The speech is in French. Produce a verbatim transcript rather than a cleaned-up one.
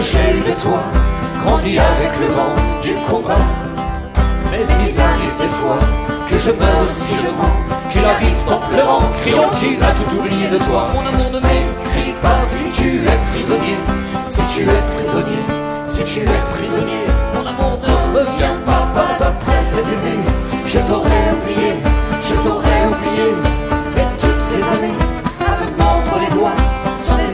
j'ai eu de toi, grandi avec le vent du combat. Mais il arrive des fois que je meurs si je mens, qu'il arrive en pleurant, criant qu'il a tout oublié de toi. Mon amour ne m'écrit pas.